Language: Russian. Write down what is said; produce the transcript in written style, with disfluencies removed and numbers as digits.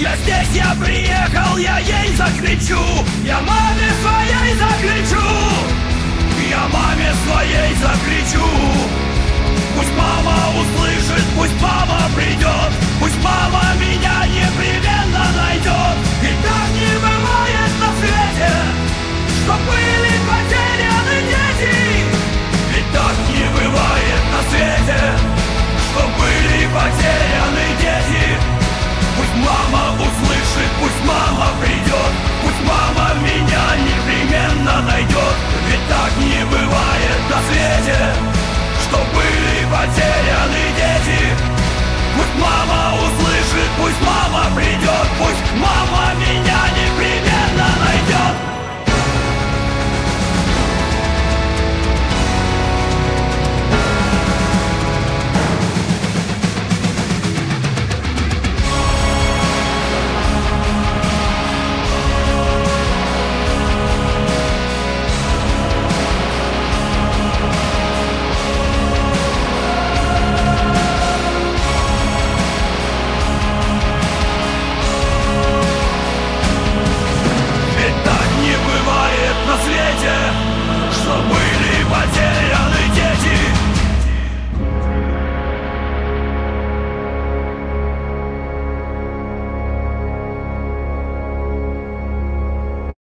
Я здесь, я приехал, я ей закричу, я маме своей закричу, я маме своей закричу. Пусть мама услышит, пусть мама придет, пусть мама меня непременно найдет. Ведь так не бывает на свете, что были потеряны дети. Ведь так не бывает на свете, что были потеряны дети. Пусть мама услышит, пусть мама